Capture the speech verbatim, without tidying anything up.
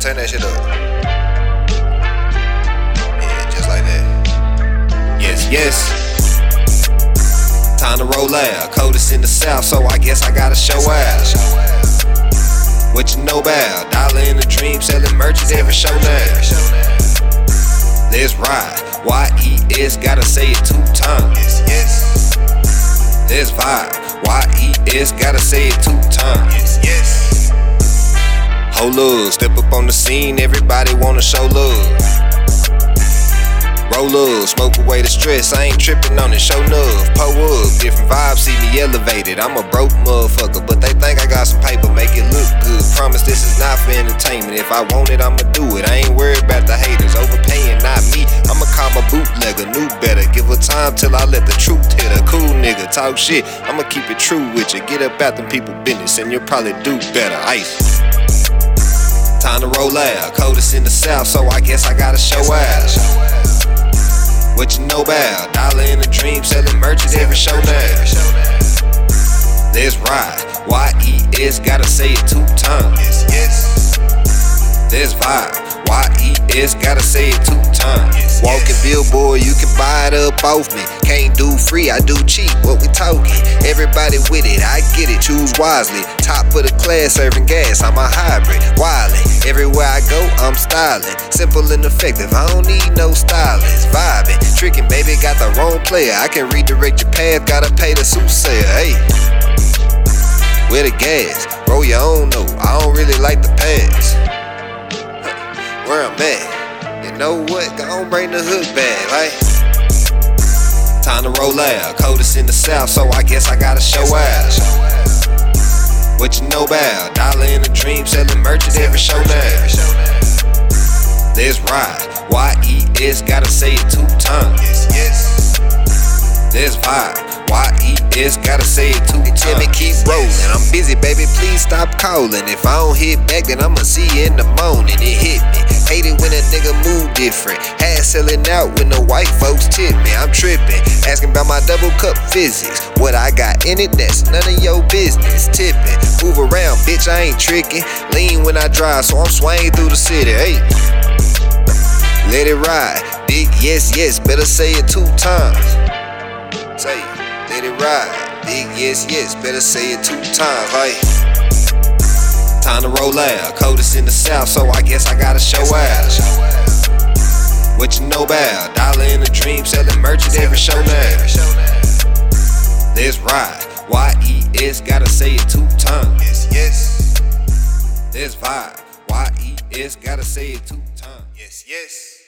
turn that shit up. Yeah, just like that. Yes, yes. Time to roll out. Coldest in the south, so I guess I gotta show out. What you know about? Dollar in the dream, selling merches every show now. Let's ride. Y E S, gotta say it two times. Yes, yes. Let's vibe. Y E S, gotta say it two times. Yes, yes. Hold up, step up on the scene, everybody wanna show love. Roll up, smoke away the stress, I ain't tripping on it, show love. Pull up, different vibes, see me elevated. I'm a broke motherfucker, but they think I got some paper, make it look good. Promise this is not for entertainment, if I want it, I'ma do it. I ain't worried about the haters, overpaying, not me. I'ma call my bootlegger, knew better. Give her time till I let the truth hit her. Cool nigga, talk shit, I'ma keep it true with you. Get up out them people business, and you'll probably do better. Ice. Time to roll out, coldest in the south, so I guess I gotta show out. What you know about? Dollar in the dream, selling merches every show now. Let's ride. Y E S, gotta say it two times. Yes, yes. Let's vibe. Y E S, gotta say it two times. Yes, walking yes. Billboard, you can buy it up off me. Can't do free, I do cheap. What we talking? Everybody with it, I get it. Choose wisely. Top of the class, serving gas. I'm a hybrid, wildin'. Everywhere I go, I'm styling. Simple and effective. I don't need no stylist. Vibing, tricking, baby, got the wrong player. I can redirect your path. Gotta pay the soothsayer. Hey, where the gas? Roll your own note. I don't really like the pass. Where I'm at, you know what? Go on, bring the hood back, like. Time to roll out, coldest in the south, so I guess I gotta show out. What you know about? Dollar in the dream, selling merches every show now. Let's ride. Y E S, gotta say it two times. Yes, yes. Let's vibe. Y E S, gotta say it two times. Tell me keep rolling. I'm busy, baby. Please stop calling. If I don't hit back, then I'ma see you in the morning. It hit me. Hate it when a nigga move different. Had selling out when the white folks tip me. I'm tripping. Asking about my double cup physics. What I got in it, that's none of your business. Tipping. Move around, bitch, I ain't tricking. Lean when I drive, so I'm swaying through the city. Hey, let it ride. Big yes, yes, better say it two times. Say it. Let it ride. Big yes, yes, better say it two times. Hey. Time to roll out, coldest in the south, so I guess I gotta show out. What you know about? Dollar in the dream, selling merches every show now. Let's ride. Y E S, gotta say it two times. Yes, yes. Let's vibe. Y E S, gotta say it two times. Yes, yes.